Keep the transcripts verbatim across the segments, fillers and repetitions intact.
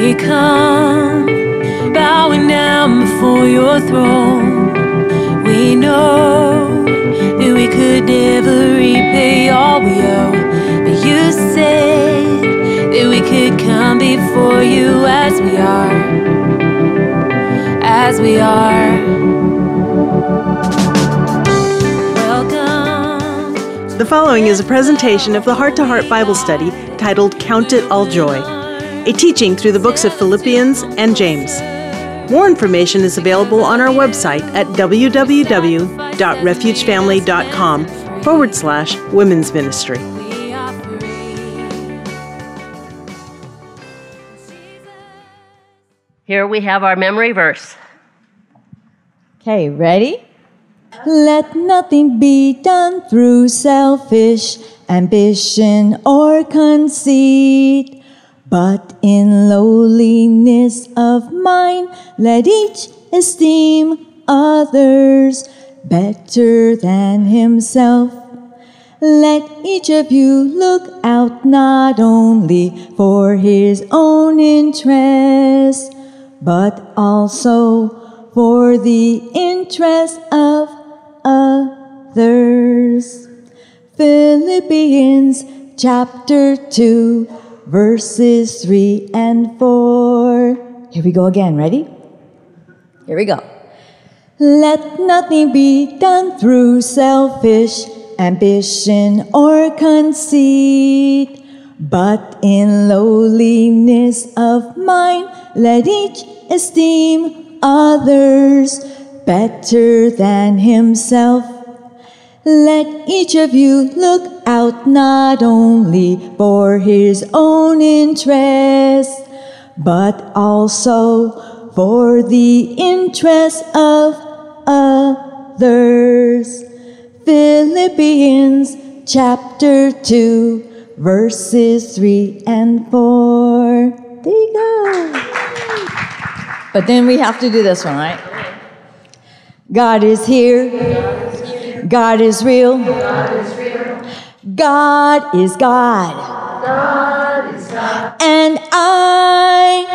we come, bowing down before your throne. We know that we could never repay all we owe, but you said that we could come before you as we are, as we are. Welcome. The following is a presentation of the Heart to Heart Bible Study titled Count It All Joy, a teaching through the books of Philippians and James. More information is available on our website at www.refugefamily.com forward slash women's ministry. Here we have our memory verse. Okay, ready? Let nothing be done through selfish ambition or conceit, but in lowliness of mind, let each esteem others better than himself. Let each of you look out not only for his own interest, but also for the interest of others. Philippians chapter two, verses three and four. Here we go again. Ready? Here we go. Let nothing be done through selfish ambition or conceit, but in lowliness of mind, let each esteem others better than himself. Let each of you look out not only for his own interest, but also for the interest of others. Philippians chapter two, verses three and four. There you go. But then we have to do this one, right? God is here. God is real. God is God. And I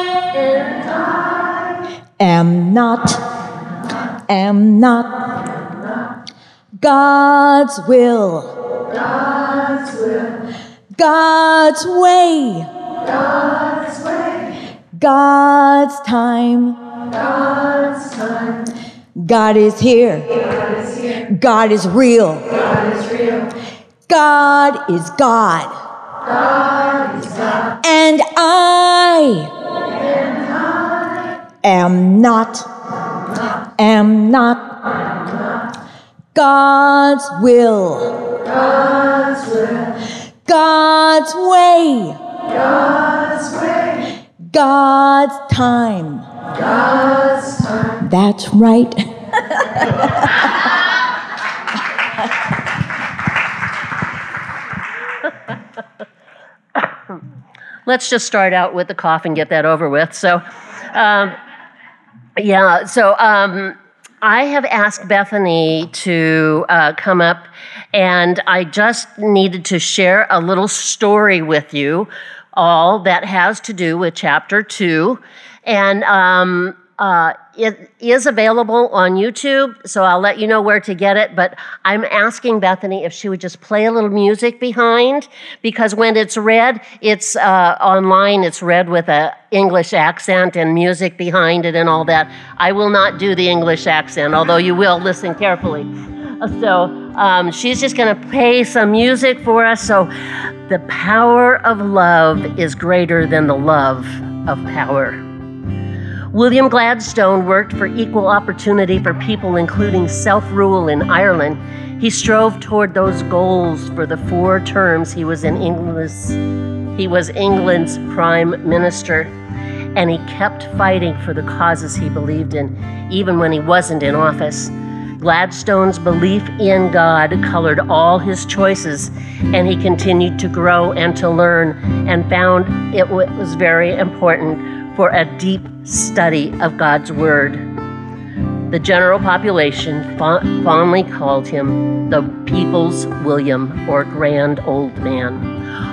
am not, am not God's will, God's way, God's time. God is here. God is real. God is God. And I am not, am not God's will, God's way, God's time. That's right. Let's just start out with the cough and get that over with. So, um, yeah, so um, I have asked Bethany to uh, come up, and I just needed to share a little story with you all that has to do with chapter two. And um, uh, it is available on YouTube, so I'll let you know where to get it. But I'm asking Bethany if she would just play a little music behind, because when it's read, it's uh, online, it's read with an English accent and music behind it and all that. I will not do the English accent, although you will listen carefully. So um, she's just going to play some music for us. So the power of love is greater than the love of power. William Gladstone worked for equal opportunity for people, including self-rule in Ireland. He strove toward those goals for the four terms he was in England's, he was England's prime minister, and he kept fighting for the causes he believed in, even when he wasn't in office. Gladstone's belief in God colored all his choices, and he continued to grow and to learn, and found it was very important for a deep study of God's Word. The general population fondly called him the People's William, or Grand Old Man.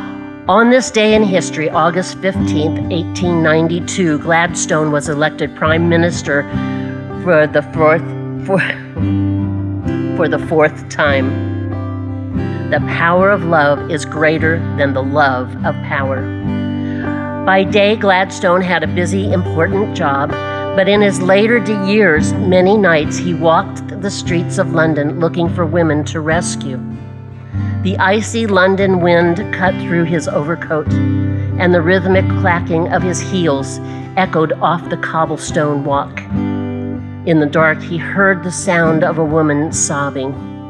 On this day in history, August fifteenth, eighteen ninety-two, Gladstone was elected Prime Minister for the fourth for, for the fourth time. The power of love is greater than the love of power. By day, Gladstone had a busy, important job, but in his later years, many nights he walked the streets of London looking for women to rescue. The icy London wind cut through his overcoat, and the rhythmic clacking of his heels echoed off the cobblestone walk. In the dark, he heard the sound of a woman sobbing.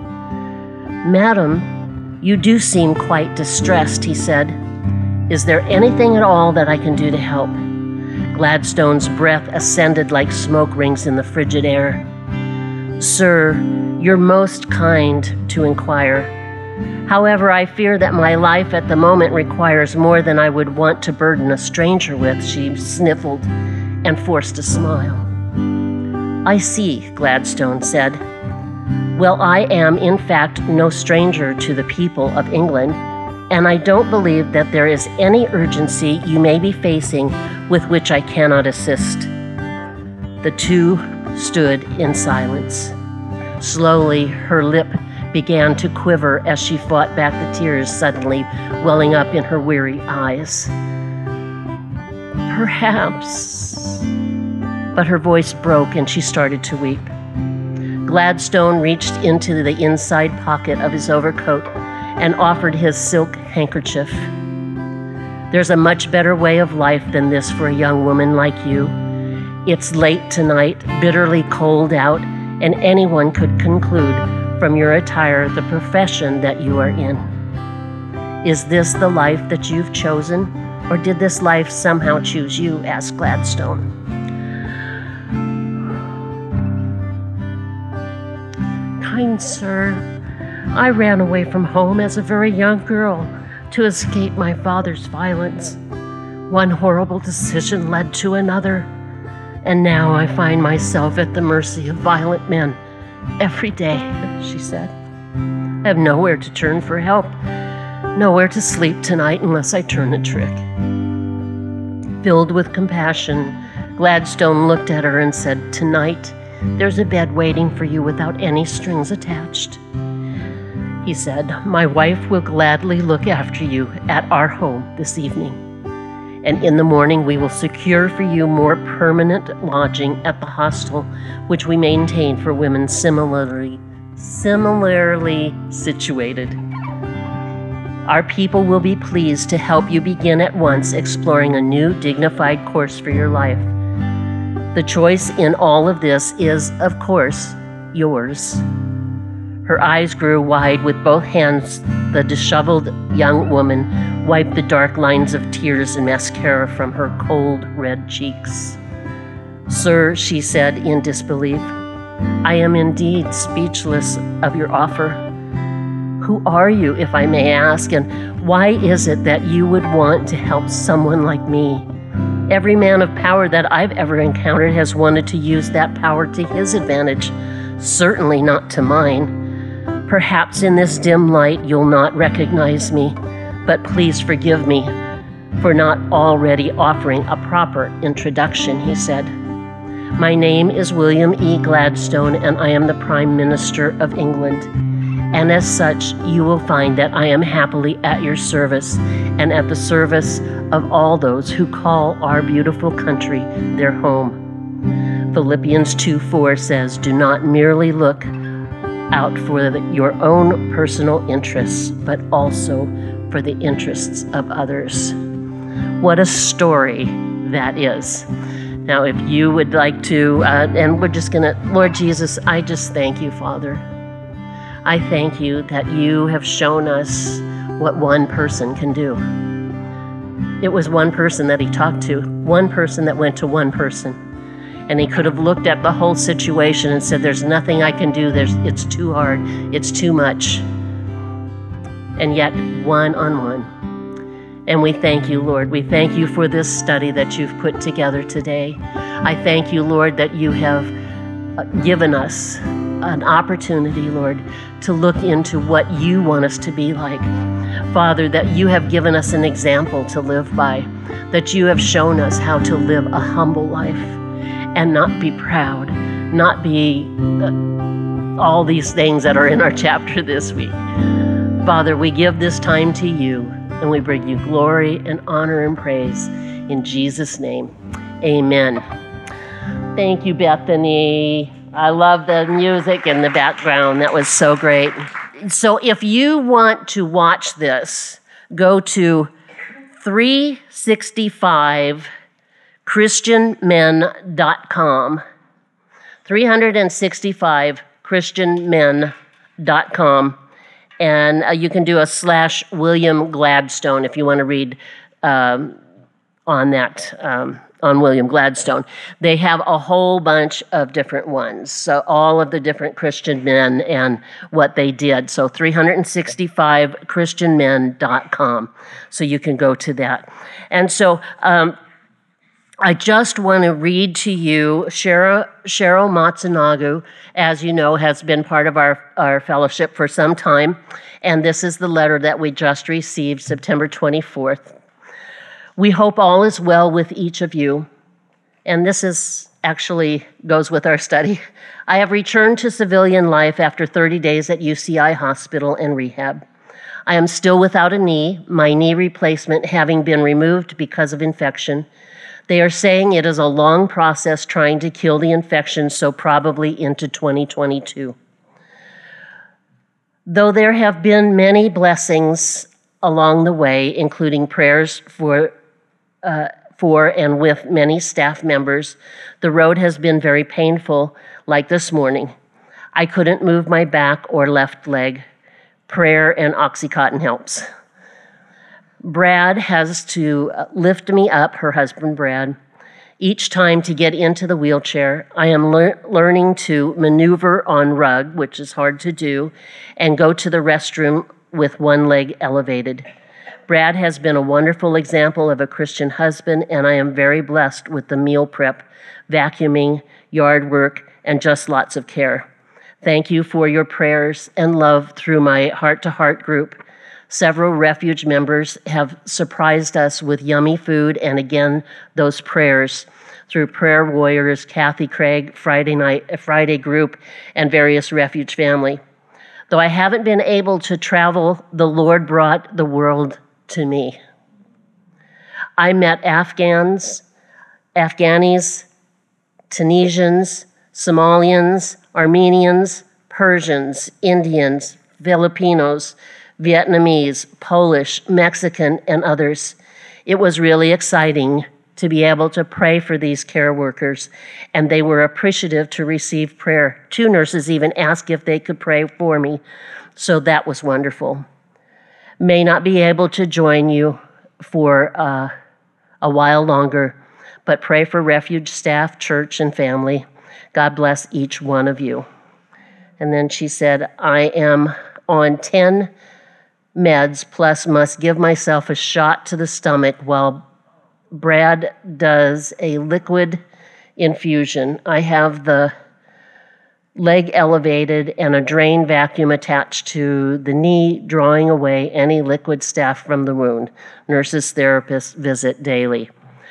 "Madam, you do seem quite distressed," he said. "Is there anything at all that I can do to help?" Gladstone's breath ascended like smoke rings in the frigid air. "Sir, you're most kind to inquire. However, I fear that my life at the moment requires more than I would want to burden a stranger with," she sniffled and forced a smile. "I see," Gladstone said. "Well, I am, in fact, no stranger to the people of England, and I don't believe that there is any urgency you may be facing with which I cannot assist." The two stood in silence. Slowly, her lip began to quiver as she fought back the tears suddenly welling up in her weary eyes. "Perhaps," but her voice broke and she started to weep. Gladstone reached into the inside pocket of his overcoat and offered his silk handkerchief. "There's a much better way of life than this for a young woman like you. It's late tonight, bitterly cold out, and anyone could conclude from your attire the profession that you are in. Is this the life that you've chosen, or did this life somehow choose you?" asked Gladstone. "Kind sir, I ran away from home as a very young girl to escape my father's violence. One horrible decision led to another, and now I find myself at the mercy of violent men every day," she said. "I have nowhere to turn for help, nowhere to sleep tonight unless I turn a trick." Filled with compassion, Gladstone looked at her and said, "Tonight, there's a bed waiting for you without any strings attached." He said, "My wife will gladly look after you at our home this evening, and in the morning we will secure for you more permanent lodging at the hostel which we maintain for women similarly, similarly situated. Our people will be pleased to help you begin at once exploring a new dignified course for your life. The choice in all of this is, of course, yours." Her eyes grew wide. With both hands, the disheveled young woman wiped the dark lines of tears and mascara from her cold red cheeks. "Sir," she said in disbelief, "I am indeed speechless of your offer. Who are you, if I may ask, and why is it that you would want to help someone like me? Every man of power that I've ever encountered has wanted to use that power to his advantage, certainly not to mine. Perhaps in this dim light you'll not recognize me, but please forgive me for not already offering a proper introduction," he said. "My name is William E. Gladstone, and I am the Prime Minister of England. And as such, you will find that I am happily at your service and at the service of all those who call our beautiful country their home." Philippians two four says, "Do not merely look out for the, your own personal interests, but also for the interests of others." What a story that is. Now, if you would like to, uh, and we're just going to, Lord Jesus, I just thank you, Father. I thank you that you have shown us what one person can do. It was one person that he talked to, one person that went to one person. And he could have looked at the whole situation and said, "There's nothing I can do. There's, it's too hard. It's too much." And yet, one on one. And we thank you, Lord. We thank you for this study that you've put together today. I thank you, Lord, that you have given us an opportunity, Lord, to look into what you want us to be like. Father, that you have given us an example to live by, that you have shown us how to live a humble life and not be proud, not be uh, all these things that are in our chapter this week. Father, we give this time to you, and we bring you glory and honor and praise in Jesus' name. Amen. Thank you, Bethany. I love the music in the background. That was so great. So if you want to watch this, go to three sixty-five christian men dot com. three sixty-five christian men dot com. And uh, you can do a slash William Gladstone if you want to read um, on that, um, on William Gladstone. They have a whole bunch of different ones. So all of the different Christian men and what they did. So three sixty-five christian men dot com. So you can go to that. And so um, I just want to read to you, Cheryl, Cheryl Matsunaga, as you know, has been part of our, our fellowship for some time. And this is the letter that we just received, September twenty-fourth. We hope all is well with each of you. And this is actually goes with our study. I have returned to civilian life after thirty days at U C I Hospital and rehab. I am still without a knee, my knee replacement having been removed because of infection. They are saying it is a long process trying to kill the infection, so probably into twenty twenty-two. Though there have been many blessings along the way, including prayers for, uh, for and with many staff members, the road has been very painful, like this morning. I couldn't move my back or left leg. Prayer and Oxycontin helps. Brad has to lift me up, her husband Brad, each time to get into the wheelchair. I am lear- learning to maneuver on rug, which is hard to do, and go to the restroom with one leg elevated. Brad has been a wonderful example of a Christian husband, and I am very blessed with the meal prep, vacuuming, yard work, and just lots of care. Thank you for your prayers and love through my heart-to-heart group. Several refuge members have surprised us with yummy food and again, those prayers through Prayer Warriors, Kathy Craig, Friday night, Friday group, and various refuge family. Though I haven't been able to travel, the Lord brought the world to me. I met Afghans, Afghanis, Tunisians, Somalians, Armenians, Persians, Indians, Filipinos, Vietnamese, Polish, Mexican, and others. It was really exciting to be able to pray for these care workers, and they were appreciative to receive prayer. Two nurses even asked if they could pray for me, so that was wonderful. May not be able to join you for uh, a while longer, but pray for refuge staff, church, and family. God bless each one of you. And then she said, I am on ten meds, plus must give myself a shot to the stomach while Brad does a liquid infusion. I have the leg elevated and a drain vacuum attached to the knee, drawing away any liquid stuff from the wound. Nurses, therapists visit daily.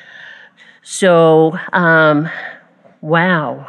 So, um, wow.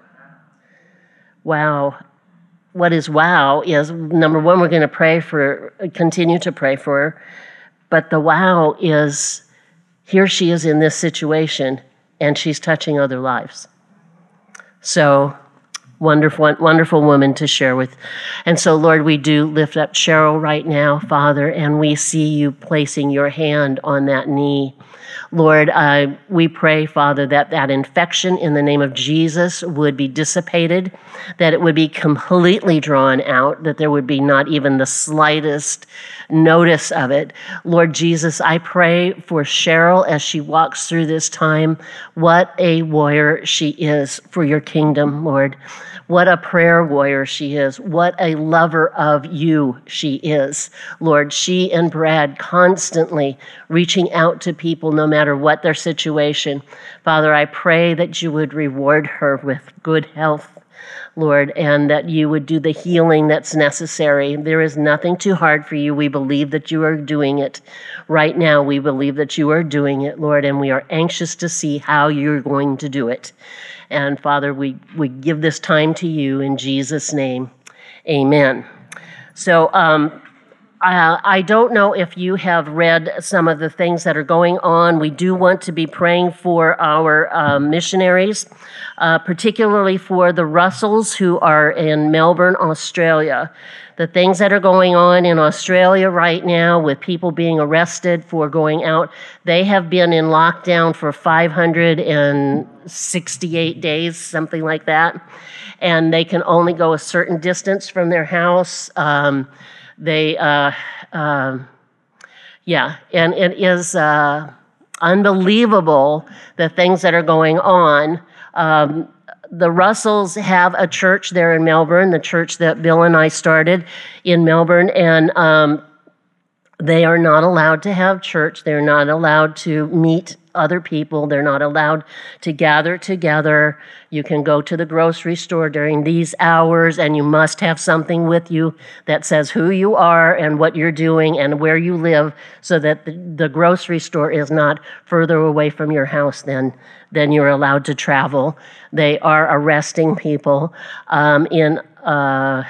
Wow. What is wow is, number one, we're going to pray for, continue to pray for her. But the wow is, here she is in this situation, and she's touching other lives. So, wonderful, wonderful woman to share with. And so, Lord, we do lift up Cheryl right now, Father, and we see you placing your hand on that knee. Lord, uh, we pray, Father, that that infection in the name of Jesus would be dissipated, that it would be completely drawn out, that there would be not even the slightest notice of it. Lord Jesus, I pray for Cheryl as she walks through this time. What a warrior she is for your kingdom, Lord. What a prayer warrior she is. What a lover of you she is. Lord, she and Brad constantly reaching out to people, no no matter what their situation. Father, I pray that you would reward her with good health, Lord, and that you would do the healing that's necessary. There is nothing too hard for you. We believe that you are doing it. Right now, we believe that you are doing it, Lord, and we are anxious to see how you're going to do it. And Father, we, we give this time to you in Jesus' name. Amen. So, um, Uh, I don't know if you have read some of the things that are going on. We do want to be praying for our uh, missionaries, uh, particularly for the Russells who are in Melbourne, Australia. The things that are going on in Australia right now with people being arrested for going out, they have been in lockdown for five hundred sixty-eight days, something like that, and they can only go a certain distance from their house. Um, They, uh, uh, yeah, and it is uh, unbelievable the things that are going on. Um, the Russells have a church there in Melbourne, the church that Bill and I started in Melbourne, and um, they are not allowed to have church. They're not allowed to meet other people. They're not allowed to gather together. You can go to the grocery store during these hours, and you must have something with you that says who you are and what you're doing and where you live, so that the, the grocery store is not further away from your house than, than you're allowed to travel. They are arresting people. Um, in, uh,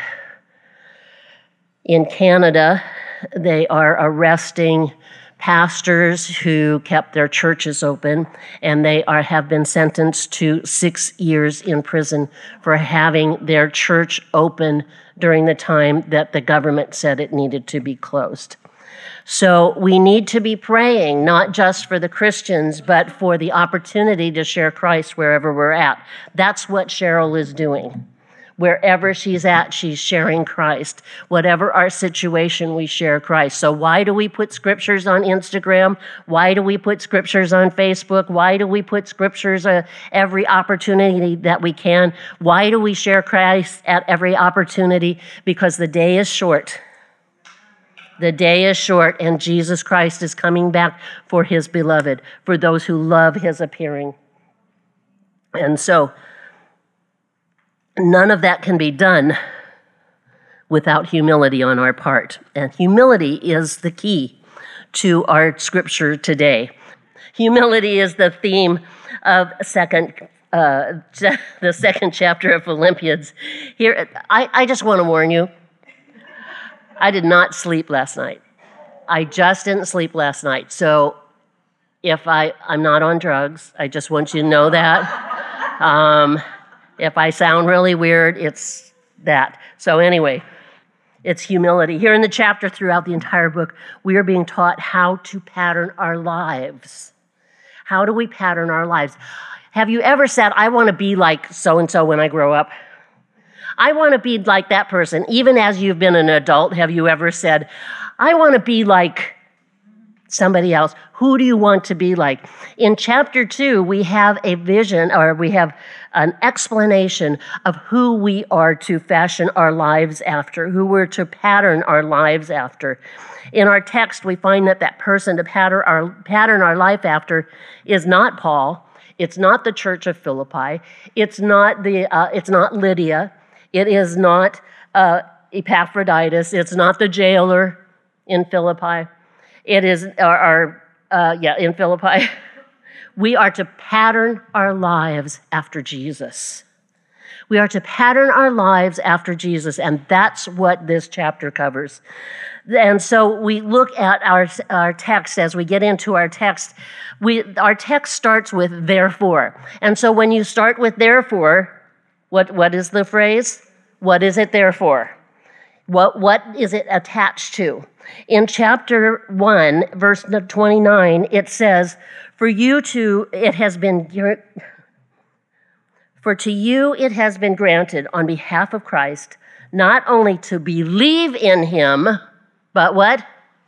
in Canada, they are arresting pastors who kept their churches open, and they are have been sentenced to six years in prison for having their church open during the time that the government said it needed to be closed. So we need to be praying, not just for the Christians, but for the opportunity to share Christ wherever we're at. That's what Cheryl is doing. Wherever she's at, she's sharing Christ. Whatever our situation, we share Christ. So why do we put scriptures on Instagram? Why do we put scriptures on Facebook? Why do we put scriptures uh, every opportunity that we can? Why do we share Christ at every opportunity? Because the day is short. The day is short, and Jesus Christ is coming back for his beloved, for those who love his appearing. And so, none of that can be done without humility on our part. And humility is the key to our scripture today. Humility is the theme of second, uh, the second chapter of Philippians. Here, I, I just want to warn you, I did not sleep last night. I just didn't sleep last night. So if I, I'm not on drugs, I just want you to know that. Um, If I sound really weird, it's that. So anyway, it's humility. Here in the chapter, throughout the entire book, we are being taught how to pattern our lives. How do we pattern our lives? Have you ever said, I want to be like so-and-so when I grow up? I want to be like that person. Even as you've been an adult, have you ever said, I want to be like somebody else? Who do you want to be like? In chapter two, we have a vision, or we have an explanation of who we are to fashion our lives after, who we're to pattern our lives after. In our text, we find that that person to pattern our, pattern our life after is not Paul. It's not the church of Philippi. It's not the. Uh, it's not Lydia. It is not uh, Epaphroditus. It's not the jailer in Philippi. It is our, our uh, yeah, in Philippi. We are to pattern our lives after Jesus. We are to pattern our lives after Jesus, and that's what this chapter covers. And so we look at our, our text as we get into our text. We, our text starts with therefore. And so when you start with therefore, what, what is the phrase? What is it there for? What, what is it attached to? In chapter one, verse twenty-nine, it says, For you to, it has been, for to you it has been granted on behalf of Christ, not only to believe in him, but what?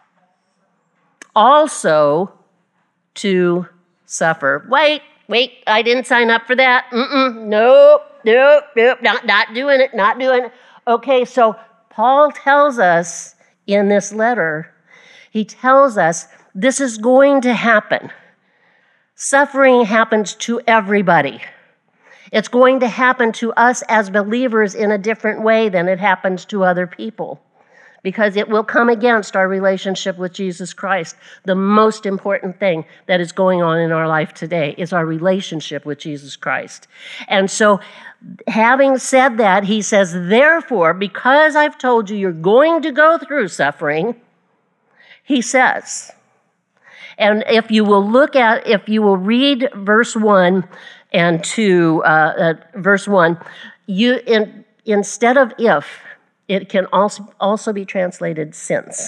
Also to suffer. Wait, wait, I didn't sign up for that. Mm-mm, nope, nope, nope, not, not doing it, not doing it. Okay, so Paul tells us in this letter, he tells us this is going to happen. Suffering happens to everybody. It's going to happen to us as believers in a different way than it happens to other people, because it will come against our relationship with Jesus Christ. The most important thing that is going on in our life today is our relationship with Jesus Christ. And so, having said that, he says, therefore, because I've told you you're going to go through suffering, he says, and if you will look at, if you will read verse one and two, uh, uh, verse one, you in, instead of if, it can also, also be translated since.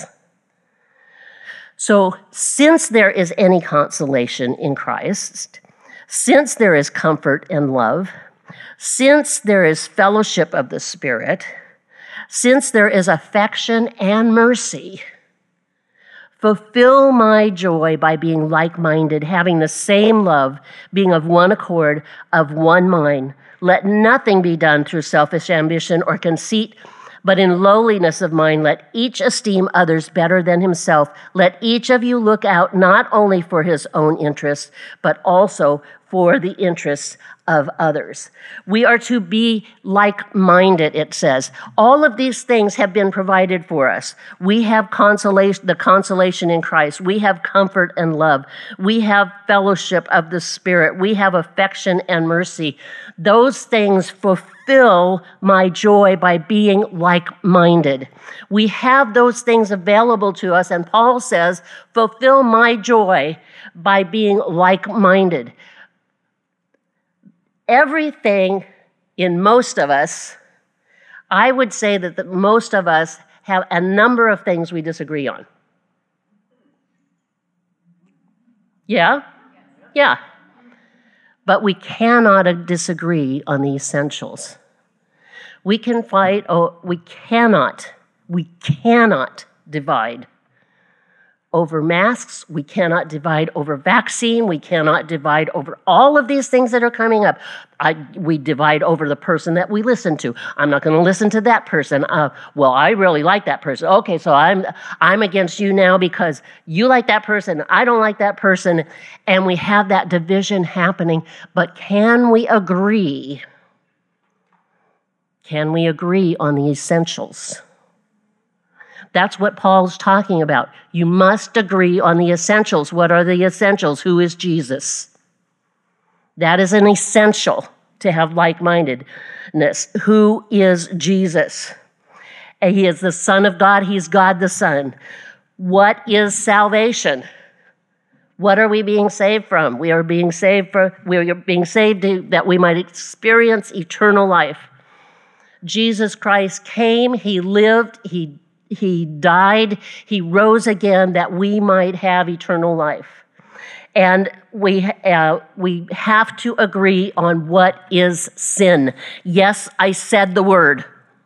So, since there is any consolation in Christ, since there is comfort and love, since there is fellowship of the Spirit, since there is affection and mercy, fulfill my joy by being like-minded, having the same love, being of one accord, of one mind. Let nothing be done through selfish ambition or conceit, but in lowliness of mind, let each esteem others better than himself. Let each of you look out not only for his own interests, but also for the interests of others. We are to be like-minded, it says. All of these things have been provided for us. We have consolation, the consolation in Christ. We have comfort and love. We have fellowship of the Spirit. We have affection and mercy. Those things fulfill my joy by being like-minded. We have those things available to us, and Paul says, fulfill my joy by being like-minded. Everything in most of us, I would say that the, most of us have a number of things we disagree on. Yeah? Yeah. But we cannot disagree on the essentials. We can fight, oh, we cannot, we cannot divide over masks. We cannot divide over vaccine. We cannot divide over all of these things that are coming up. I, we divide over the person that we listen to. I'm not going to listen to that person. Uh, well, I really like that person. Okay, so I'm I'm against you now because you like that person. I don't like that person. And we have that division happening. But can we agree? Can we agree on the essentials? That's what Paul's talking about. You must agree on the essentials. What are the essentials? Who is Jesus? That is an essential to have like-mindedness. Who is Jesus? He is the Son of God. He's God the Son. What is salvation? What are we being saved from? We are being saved for, we are being saved to, that we might experience eternal life. Jesus Christ came, he lived, he He died, he rose again that we might have eternal life. And we, uh, we have to agree on what is sin. Yes, I said the word.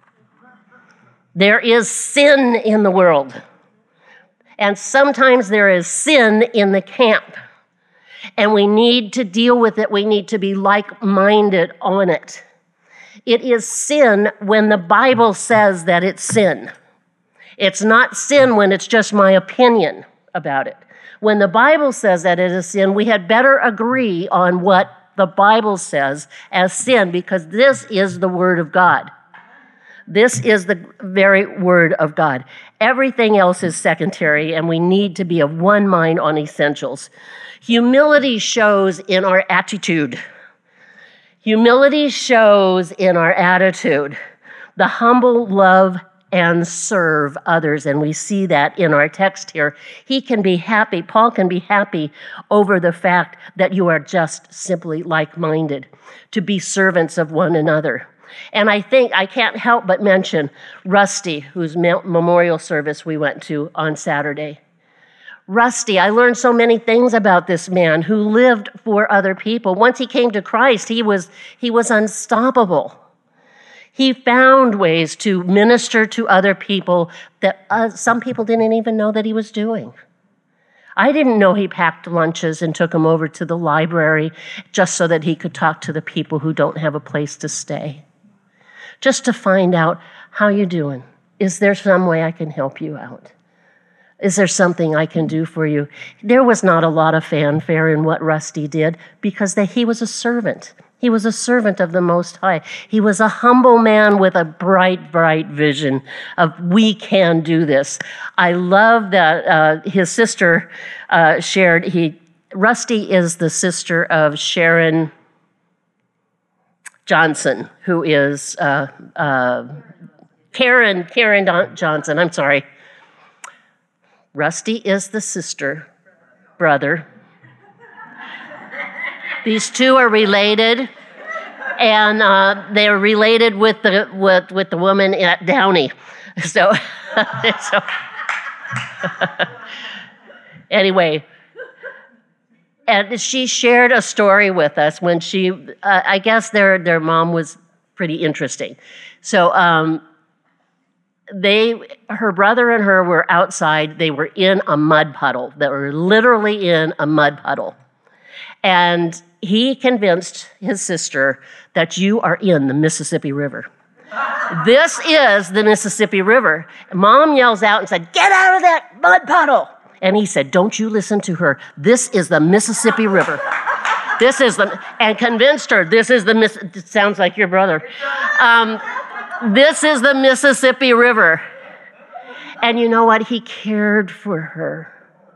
There is sin in the world. And sometimes there is sin in the camp. And we need to deal with it. We need to be like-minded on it. It is sin when the Bible says that it's sin. It's not sin when it's just my opinion about it. When the Bible says that it is sin, we had better agree on what the Bible says as sin, because this is the Word of God. This is the very Word of God. Everything else is secondary, and we need to be of one mind on essentials. Humility shows in our attitude. Humility shows in our attitude. The humble love and serve others. And we see that in our text here. He can be happy, Paul can be happy over the fact that you are just simply like-minded, to be servants of one another. And I think I can't help but mention Rusty, whose memorial service we went to on Saturday. Rusty, I learned so many things about this man who lived for other people. Once he came to Christ, he was, he was unstoppable. He found ways to minister to other people that uh, some people didn't even know that he was doing. I didn't know he packed lunches and took them over to the library just so that he could talk to the people who don't have a place to stay. Just to find out, how you doing? Is there some way I can help you out? Is there something I can do for you? There was not a lot of fanfare in what Rusty did because they, he was a servant. He was a servant of the Most High. He was a humble man with a bright, bright vision of we can do this. I love that uh, his sister uh, shared, he, Rusty is the sister of Sharon Johnson, who is uh, uh, Karen, Karen Johnson, I'm sorry. Rusty is the sister, brother. These two are related, and uh, they're related with the with, with the woman at Downey. So, so anyway, and she shared a story with us when she, uh, I guess their their mom was pretty interesting. So um, they, her brother and her were outside. They were in a mud puddle. They were literally in a mud puddle, and he convinced his sister that you are in the Mississippi River. This is the Mississippi River. Mom yells out and said, "Get out of that mud puddle." And he said, "Don't you listen to her. This is the Mississippi River. This is the," and convinced her, this is the, Miss, it sounds like your brother. Um, this is the Mississippi River. And you know what? He cared for her.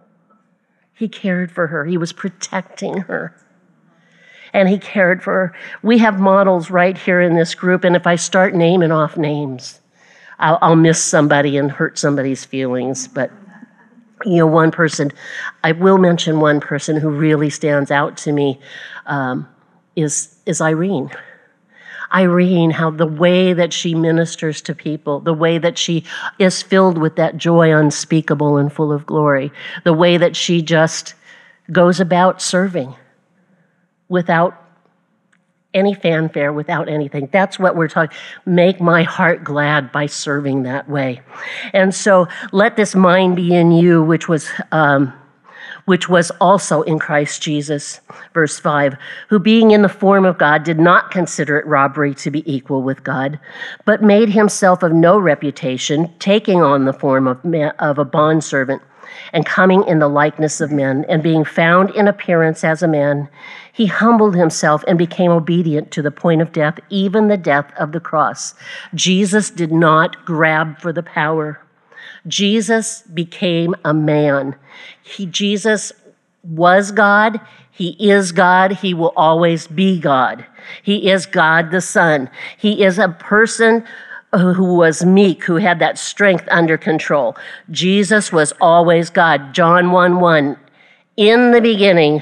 He cared for her. He was protecting her. And he cared for her. We have models right here in this group, and if I start naming off names, I'll, I'll miss somebody and hurt somebody's feelings. But, you know, one person, I will mention one person who really stands out to me um, is, is Irene. Irene, how the way that she ministers to people, the way that she is filled with that joy unspeakable and full of glory, the way that she just goes about serving without any fanfare, without anything. That's what we're talking. Make my heart glad by serving that way. And so let this mind be in you, which was um, which was also in Christ Jesus. Verse five, who being in the form of God did not consider it robbery to be equal with God, but made himself of no reputation, taking on the form of, man, of a bondservant, and coming in the likeness of men, and being found in appearance as a man, he humbled himself and became obedient to the point of death, even the death of the cross. Jesus did not grab for the power. Jesus became a man. He, Jesus was God. He is God. He will always be God. He is God the Son. He is a person who was meek, who had that strength under control. Jesus was always God. John one one, in the beginning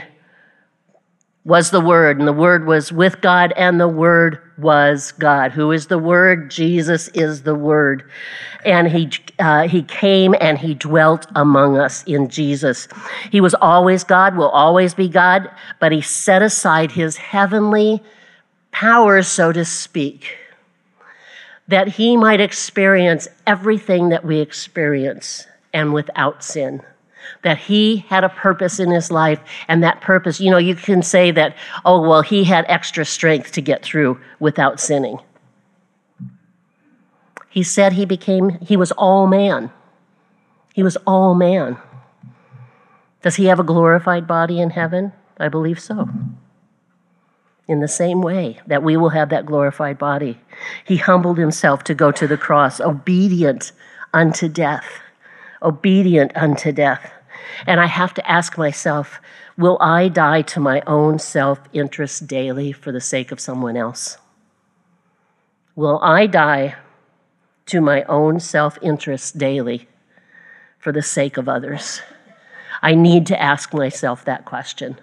was the Word, and the Word was with God, and the Word was God. Who is the Word? Jesus is the Word. And he uh, he came and he dwelt among us in Jesus. He was always God, will always be God, but he set aside his heavenly powers, so to speak, that he might experience everything that we experience and without sin. That he had a purpose in his life, and that purpose, you know, you can say that, oh, well, he had extra strength to get through without sinning. He said he became, he was all man. He was all man. Does he have a glorified body in heaven? I believe so. In the same way that we will have that glorified body. He humbled himself to go to the cross, obedient unto death. Obedient unto death. And I have to ask myself, will I die to my own self-interest daily for the sake of someone else? Will I die to my own self-interest daily for the sake of others? I need to ask myself that question.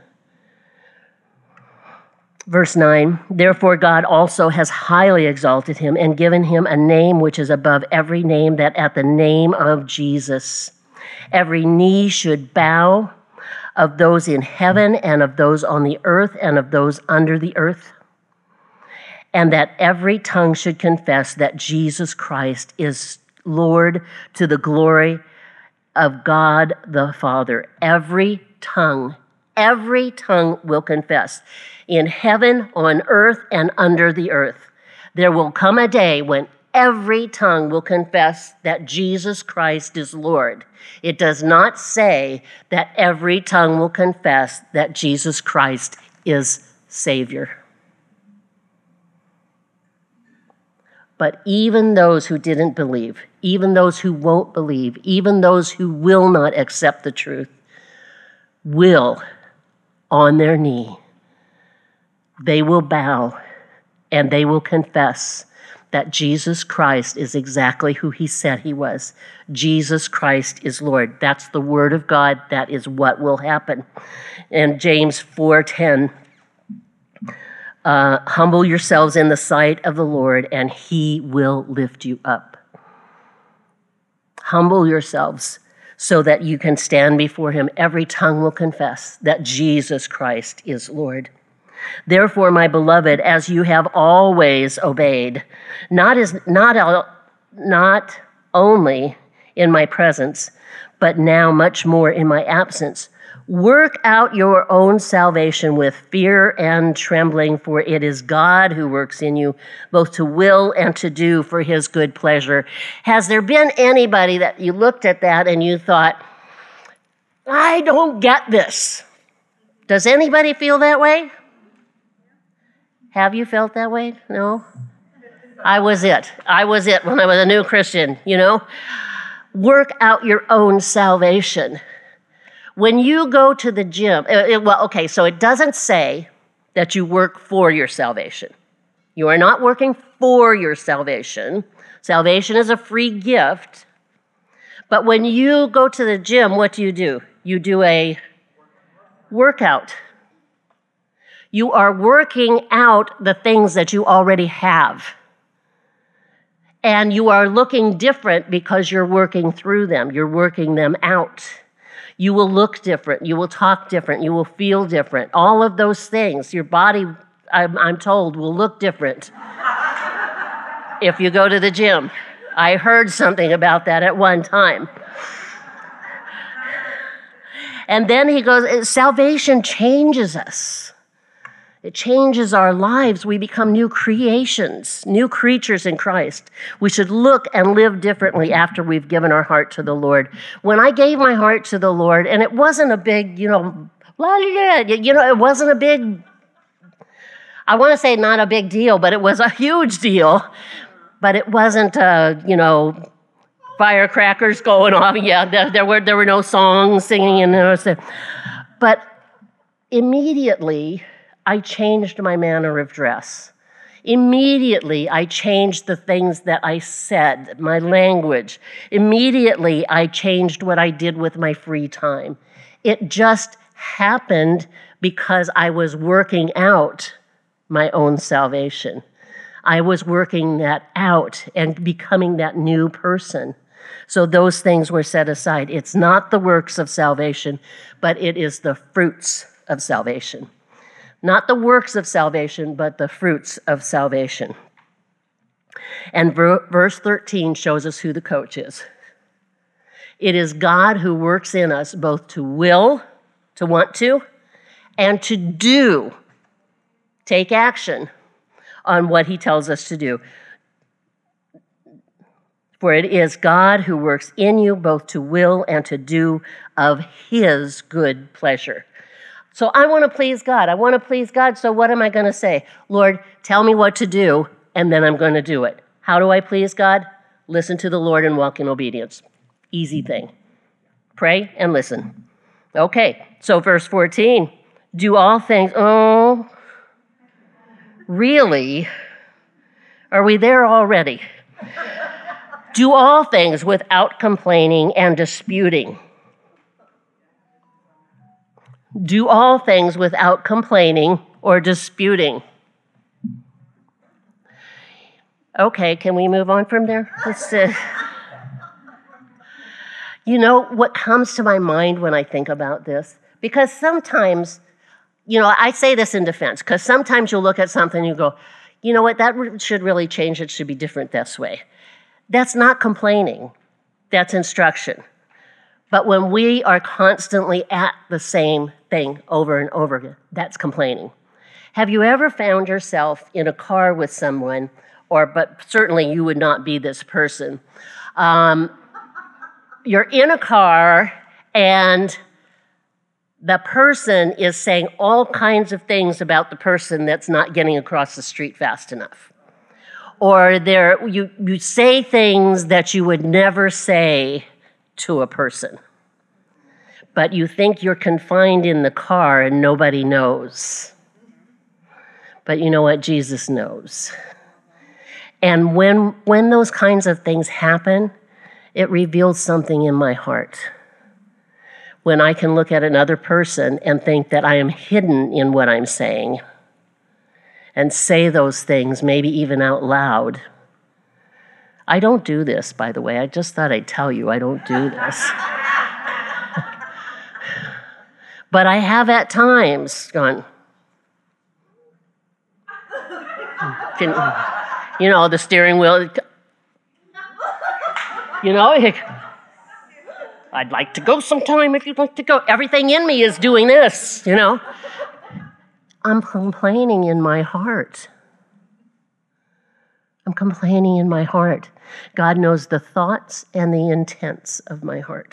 Verse nine, therefore God also has highly exalted him and given him a name which is above every name, that at the name of Jesus every knee should bow, of those in heaven and of those on the earth and of those under the earth, and that every tongue should confess that Jesus Christ is Lord, to the glory of God the Father. Every tongue, every tongue will confess. In heaven, on earth, and under the earth. There will come a day when every tongue will confess that Jesus Christ is Lord. It does not say that every tongue will confess that Jesus Christ is Savior. But even those who didn't believe, even those who won't believe, even those who will not accept the truth, will, on their knee, they will bow and they will confess that Jesus Christ is exactly who he said he was. Jesus Christ is Lord. That's the word of God. That is what will happen. And James four ten, uh, humble yourselves in the sight of the Lord, and he will lift you up. Humble yourselves so that you can stand before him. Every tongue will confess that Jesus Christ is Lord. Therefore, my beloved, as you have always obeyed, not as not, not only in my presence, but now much more in my absence, work out your own salvation with fear and trembling, for it is God who works in you, both to will and to do for his good pleasure. Has there been anybody that you looked at that and you thought, I don't get this? Does anybody feel that way? Have you felt that way? No? I was it. I was it when I was a new Christian, you know? Work out your own salvation. When you go to the gym, it, well, okay, so it doesn't say that you work for your salvation. You are not working for your salvation. Salvation is a free gift. But when you go to the gym, what do you do? You do a workout. You are working out the things that you already have. And you are looking different because you're working through them. You're working them out. You will look different. You will talk different. You will feel different. All of those things. Your body, I'm, I'm told, will look different if you go to the gym. I heard something about that at one time. And then he goes, salvation changes us. It changes our lives. We become new creations, new creatures in Christ. We should look and live differently after we've given our heart to the Lord. When I gave my heart to the Lord, and it wasn't a big, you know, blah, blah, blah, you know, it wasn't a big, I want to say not a big deal, but it was a huge deal. But it wasn't, uh, you know, firecrackers going off. Yeah, there, there were there were no songs singing, and there was, but immediately I changed my manner of dress. Immediately, I changed the things that I said, my language. Immediately, I changed what I did with my free time. It just happened because I was working out my own salvation. I was working that out and becoming that new person. So those things were set aside. It's not the works of salvation, but it is the fruits of salvation. Not the works of salvation, but the fruits of salvation. And ver- verse thirteen shows us who the coach is. It is God who works in us both to will, to want to, and to do, take action on what he tells us to do. For it is God who works in you both to will and to do of his good pleasure. So I want to please God. I want to please God, so what am I going to say? Lord, tell me what to do, and then I'm going to do it. How do I please God? Listen to the Lord and walk in obedience. Easy thing. Pray and listen. Okay, so verse fourteen. Do all things. Oh, really? Are we there already? Do all things without complaining and disputing. Do all things without complaining or disputing. Okay, can we move on from there? Let's, uh, you know, what comes to my mind when I think about this? Because sometimes, you know, I say this in defense, because sometimes you'll look at something and you go, you know what, that should really change. It should be different this way. That's not complaining. That's instruction. But when we are constantly at the same thing over and over again, that's complaining. Have you ever found yourself in a car with someone, or but certainly you would not be this person. Um, you're in a car and the person is saying all kinds of things about the person that's not getting across the street fast enough. Or there, you, you say things that you would never say to a person. But you think you're confined in the car and nobody knows. But you know what? Jesus knows. And when, when those kinds of things happen, it reveals something in my heart. When I can look at another person and think that I am hidden in what I'm saying and say those things, maybe even out loud. I don't do this, by the way. I just thought I'd tell you I don't do this. But I have at times gone, can, you know, the steering wheel, you know, it, I'd like to go sometime if you'd like to go. Everything in me is doing this, you know. I'm complaining in my heart. I'm complaining in my heart. God knows the thoughts and the intents of my heart.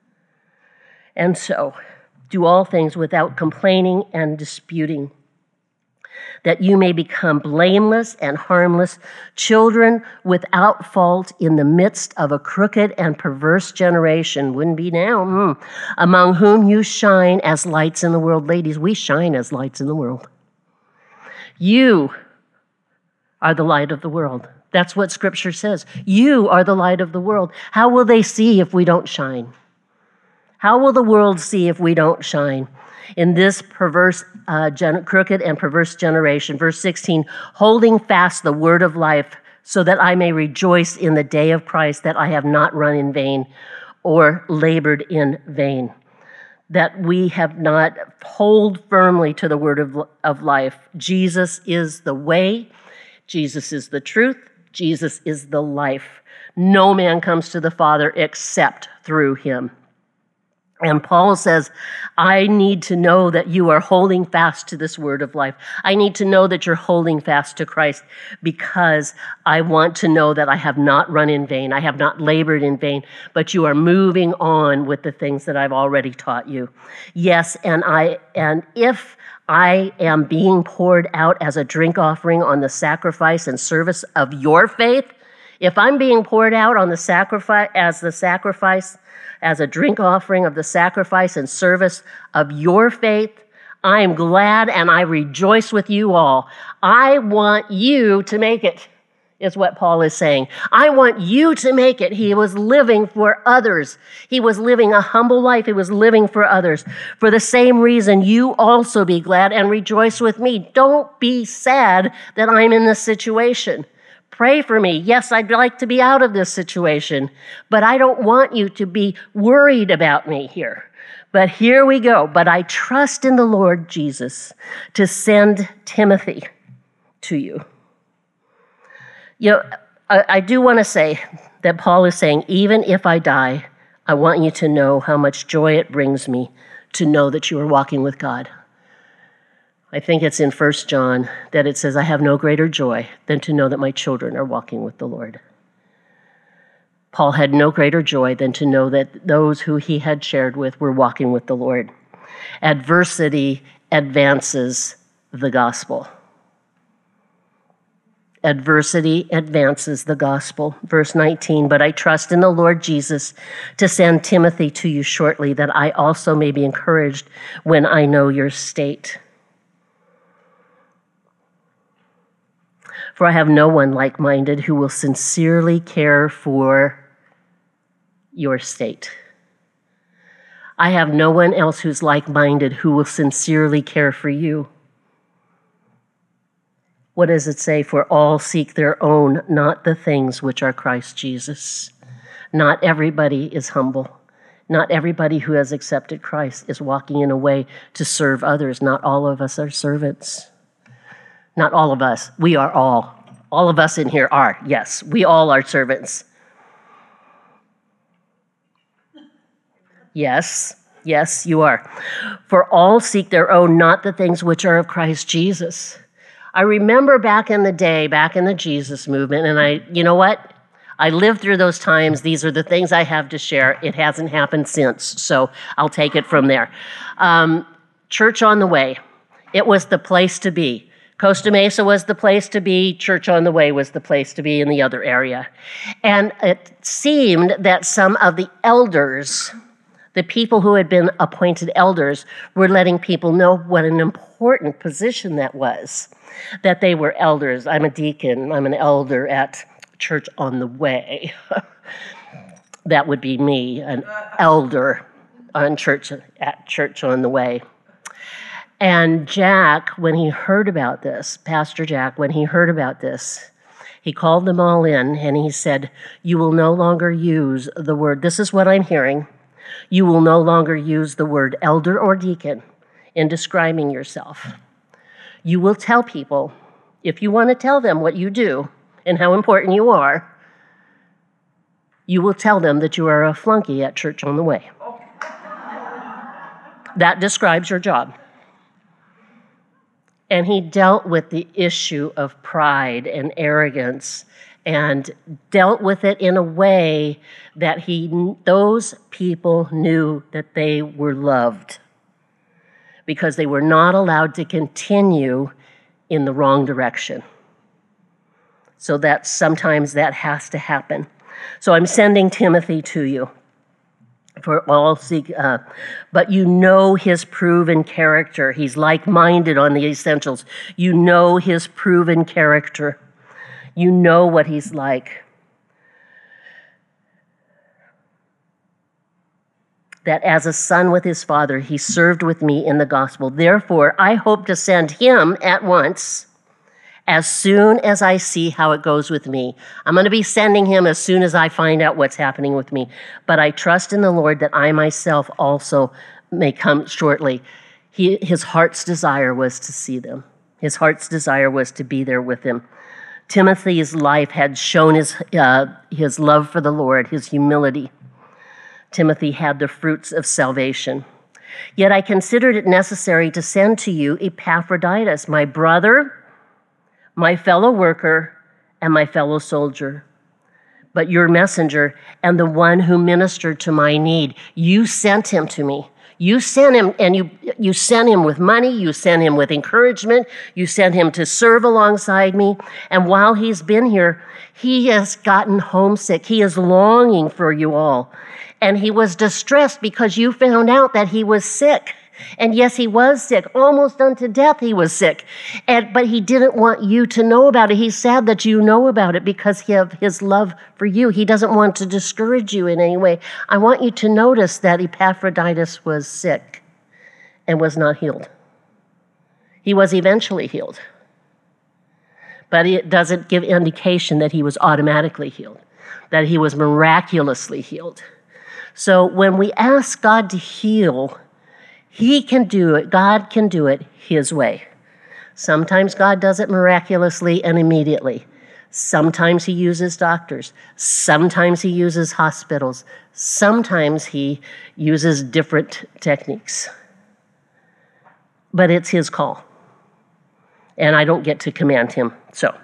And so, do all things without complaining and disputing, that you may become blameless and harmless, children without fault in the midst of a crooked and perverse generation. Wouldn't be now. Mm. Among whom you shine as lights in the world. Ladies, we shine as lights in the world. You are the light of the world. That's what Scripture says. You are the light of the world. How will they see if we don't shine? How will the world see if we don't shine? In this perverse, uh, gen- crooked and perverse generation. Verse sixteen, holding fast the word of life, so that I may rejoice in the day of Christ, that I have not run in vain or labored in vain. That we have not hold firmly to the word of, of life. Jesus is the way. Jesus is the truth. Jesus is the life. No man comes to the Father except through him. And Paul says, I need to know that you are holding fast to this word of life. I need to know that you're holding fast to Christ because I want to know that I have not run in vain. I have not labored in vain, but you are moving on with the things that I've already taught you. Yes, and I and if I am being poured out as a drink offering on the sacrifice and service of your faith, if I'm being poured out on the sacrifice as the sacrifice as a drink offering of the sacrifice and service of your faith, I am glad and I rejoice with you all. I want you to make it, is what Paul is saying. I want you to make it. He was living for others. He was living a humble life. He was living for others. For the same reason, you also be glad and rejoice with me. Don't be sad that I'm in this situation. Pray for me. Yes, I'd like to be out of this situation, but I don't want you to be worried about me here. But here we go. But I trust in the Lord Jesus to send Timothy to you. You know, I, I do want to say that Paul is saying, even if I die, I want you to know how much joy it brings me to know that you are walking with God. I think it's in First John that it says, I have no greater joy than to know that my children are walking with the Lord. Paul had no greater joy than to know that those who he had shared with were walking with the Lord. Adversity advances the gospel. Adversity advances the gospel. Verse nineteen, but I trust in the Lord Jesus to send Timothy to you shortly, that I also may be encouraged when I know your state. For I have no one like-minded who will sincerely care for your state. I have no one else who's like-minded who will sincerely care for you. What does it say? For all seek their own, not the things which are Christ Jesus. Not everybody is humble. Not everybody who has accepted Christ is walking in a way to serve others. Not all of us are servants. Not all of us. We are all. All of us in here are. Yes, we all are servants. Yes, yes, you are. For all seek their own, not the things which are of Christ Jesus. I remember back in the day, back in the Jesus movement, and I, you know what? I lived through those times. These are the things I have to share. It hasn't happened since, so I'll take it from there. Um, Church on the Way. It was the place to be. Costa Mesa was the place to be. Church on the Way was the place to be in the other area. And it seemed that some of the elders, the people who had been appointed elders, were letting people know what an important position that was, that they were elders. I'm a deacon. I'm an elder at Church on the Way. That would be me, an elder on church at Church on the Way. And Jack, when he heard about this, Pastor Jack, when he heard about this, he called them all in and he said, you will no longer use the word, this is what I'm hearing, you will no longer use the word elder or deacon in describing yourself. You will tell people, if you want to tell them what you do and how important you are, you will tell them that you are a flunky at Church on the Way. That describes your job. And he dealt with the issue of pride and arrogance and dealt with it in a way that he, those people knew that they were loved because they were not allowed to continue in the wrong direction. So that sometimes that has to happen. So I'm sending Timothy to you. For all seek, uh, but you know his proven character. He's like-minded on the essentials. You know his proven character. You know what he's like. That as a son with his father, he served with me in the gospel. Therefore, I hope to send him at once, as soon as I see how it goes with me. I'm going to be sending him as soon as I find out what's happening with me. But I trust in the Lord that I myself also may come shortly. He, his heart's desire was to see them. His heart's desire was to be there with him. Timothy's life had shown his, uh, his love for the Lord, his humility. Timothy had the fruits of salvation. Yet I considered it necessary to send to you Epaphroditus, my brother, my fellow worker, and my fellow soldier, but your messenger and the one who ministered to my need. You sent him to me. You sent him, and you, you sent him with money. You sent him with encouragement. You sent him to serve alongside me. And while he's been here, he has gotten homesick. He is longing for you all. And he was distressed because you found out that he was sick. And yes, he was sick, almost unto death he was sick. And, but he didn't want you to know about it. He's sad that you know about it because of his love for you. He doesn't want to discourage you in any way. I want you to notice that Epaphroditus was sick and was not healed. He was eventually healed. But it doesn't give indication that he was automatically healed, that he was miraculously healed. So when we ask God to heal, he can do it. God can do it his way. Sometimes God does it miraculously and immediately. Sometimes he uses doctors. Sometimes he uses hospitals. Sometimes he uses different techniques. But it's his call. And I don't get to command him. So,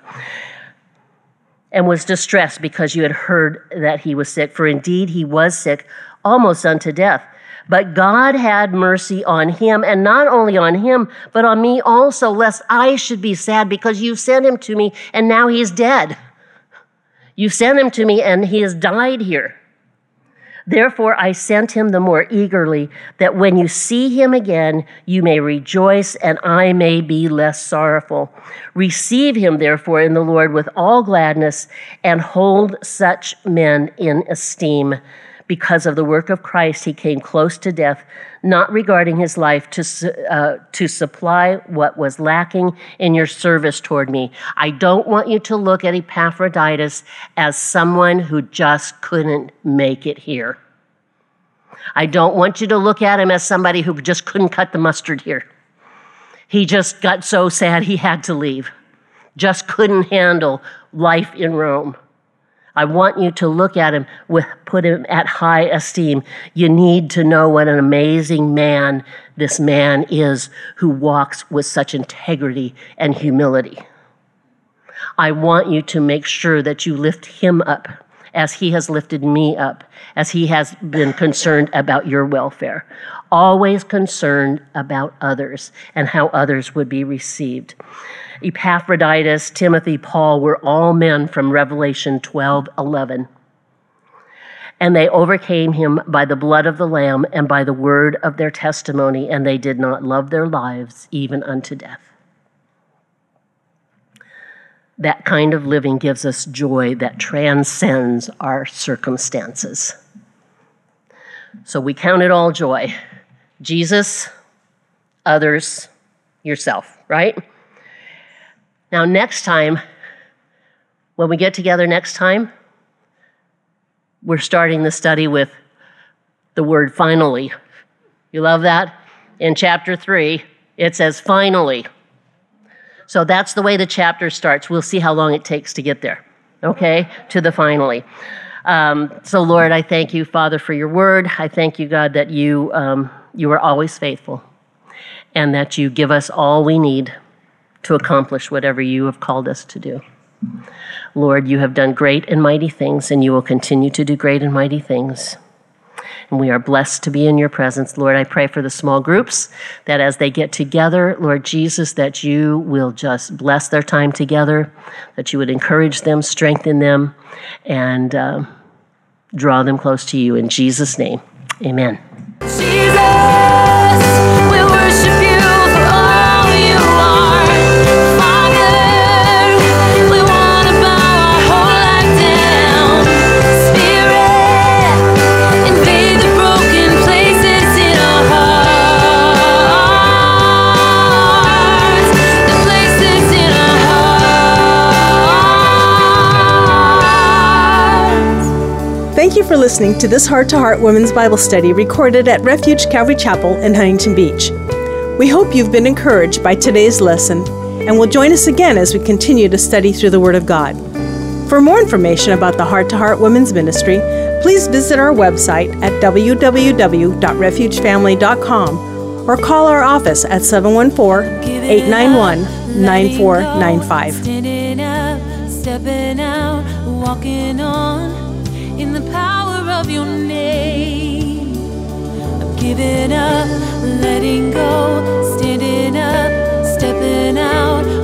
and was distressed because you had heard that he was sick. For indeed he was sick, almost unto death. But God had mercy on him, and not only on him, but on me also, lest I should be sad because you sent him to me, and now he's dead. You sent him to me, and he has died here. Therefore, I sent him the more eagerly, that when you see him again, you may rejoice, and I may be less sorrowful. Receive him, therefore, in the Lord with all gladness, and hold such men in esteem. Because of the work of Christ, he came close to death, not regarding his life to, uh, to supply what was lacking in your service toward me. I don't want you to look at Epaphroditus as someone who just couldn't make it here. I don't want you to look at him as somebody who just couldn't cut the mustard here. He just got so sad he had to leave. Just couldn't handle life in Rome. I want you to look at him with, put him at high esteem. You need to know what an amazing man this man is who walks with such integrity and humility. I want you to make sure that you lift him up as he has lifted me up, as he has been concerned about your welfare. Always concerned about others and how others would be received. Epaphroditus, Timothy, Paul were all men from Revelation twelve eleven. And they overcame him by the blood of the Lamb and by the word of their testimony, and they did not love their lives even unto death. That kind of living gives us joy that transcends our circumstances. So we count it all joy. Jesus, others, yourself, right? Now, next time, when we get together next time, we're starting the study with the word finally. You love that? In chapter three, it says finally. So that's the way the chapter starts. We'll see how long it takes to get there, okay, to the finally. Um, so, Lord, I thank you, Father, for your word. I thank you, God, that you, um, you are always faithful and that you give us all we need to accomplish whatever you have called us to do. Lord, you have done great and mighty things, and you will continue to do great and mighty things. And we are blessed to be in your presence. Lord, I pray for the small groups, that as they get together, Lord Jesus, that you will just bless their time together, that you would encourage them, strengthen them, and uh, draw them close to you. In Jesus' name, amen. Jesus, we worship you for all you are. Father, we want to bow our whole life down. Spirit, invade the broken places in our hearts. The places in our hearts. Thank you for listening to this Heart to Heart Women's Bible Study recorded at Refuge Calvary Chapel in Huntington Beach. We hope you've been encouraged by today's lesson and will join us again as we continue to study through the Word of God. For more information about the Heart to Heart Women's Ministry, please visit our website at w w w dot refuge family dot com or call our office at seven one four, eight nine one, nine four nine five. Standing up, stepping out, walking on in the power of your name. I'm giving up, letting go, standing up, stepping out,